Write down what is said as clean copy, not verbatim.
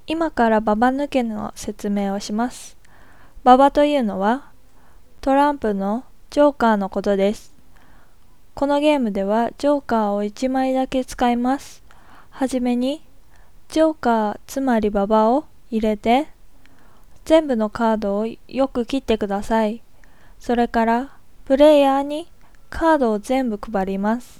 今からババ抜けの説明をします。ババというのはトランプのジョーカーのことです。このゲームではジョーカーを1枚だけ使います。はじめにジョーカーつまりババを入れて全部のカードをよく切ってください。それからプレイヤーにカードを全部配ります。